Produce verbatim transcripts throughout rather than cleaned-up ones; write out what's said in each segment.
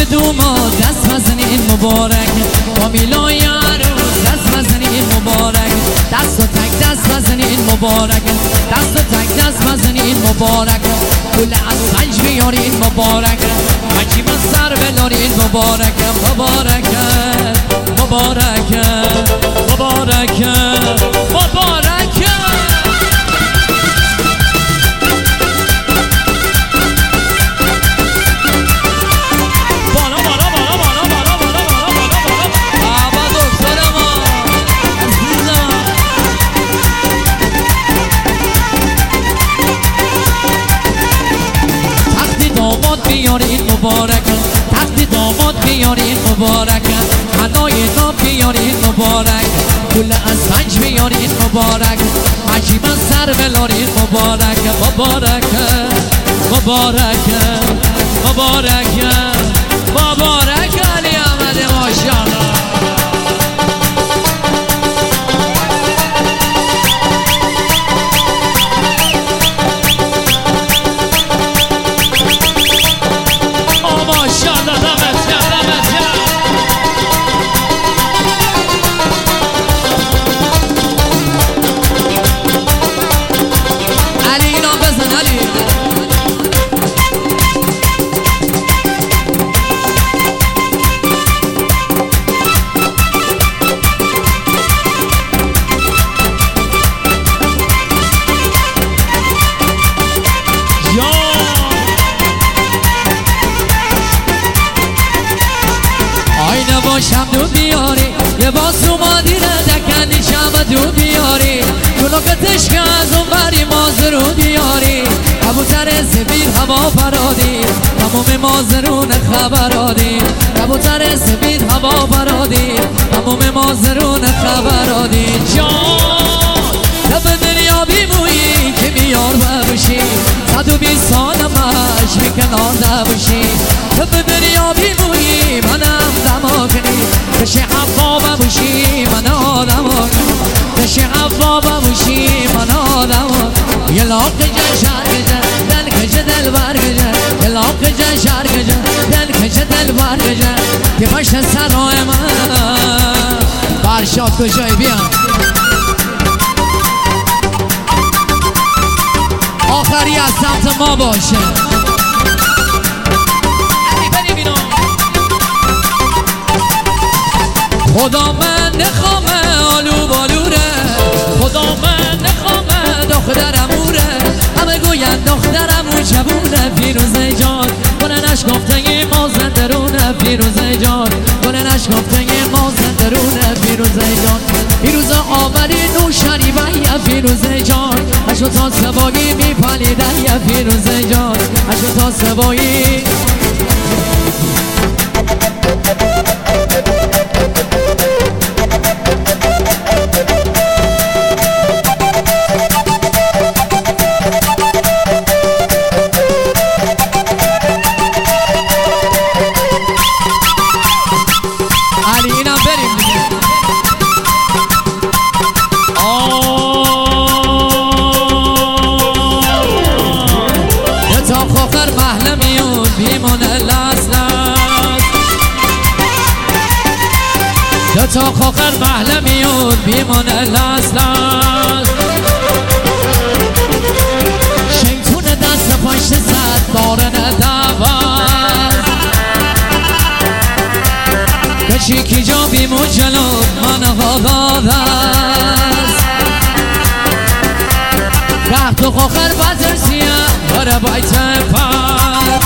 دوما دست بزنین مبارک، با میلای عروس دست بزنین مبارک، دست و تک دست بزنین مبارک، دست و تک دست بزنین مبارک، گل از غنج بیارین مبارک، حجی من سر بلارین مبارک، مبارک مبارک مبارک مبارک. بیارین مبارک، تخت داماد بیارین مبارک، هدای نام بیارین مبارک، گل از پنج بیارین مبارک، حجی من سر بلارین مبارک، مبارک مبارک مبارک مبارک علی احمد ماشاءالله. شم دو بیاری یه باز اومدی ردکندی شم دو بیاری کلوکتش که از اون بری مازرو دیاری کبوتر سفید هوا فرادی تموم مازرون خبرادی کبوتر سفید هوا فرادی تموم مازرون خبرادی جان لب دنیا بیمویی که بیار ببوشی صد و بیست سالم عشق کنار نبوشی لب دنیا بیمویی منم دما کنی بشه حوا ببوشی من آدم کنی بشه حوا ببوشی من آدم یه لاغ جه شهر گجه دل کجه دل بر گجه یه لاغ جه شهر گجه دل کجه دل بر گجه که باشه سرای من فرشاد کجای بیان آخری از سمت ما باشه. خدا من نخوامه آلو بالوره، خدا من نخوامه دخترموره، همه گوین دخترمو جوونه فیروزه جان گلنش گفته ما زندرونه فیروزه جان گلنش گفته ما زندرونه فیروزه جان فیروزه آمدی نوشنی بیا فیروزه جان اشو تا سبایی میپالیده یا فیروزه جان اشو تا سبایی تا خاخر محله میون بیمونه لاس لاس شیطون دست پشت زد بارن دواز کچی کی جا بیمون جلو من غاداز رخت و خاخر بزر سیاه بره بایت پر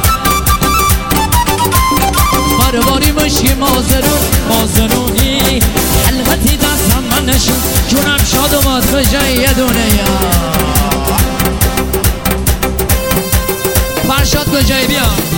باری مشکی مازرون مازرونی حلمتی دستم من نشون جونم شاد و ماد به جای یه دونه یا فرشاد کجایی بیا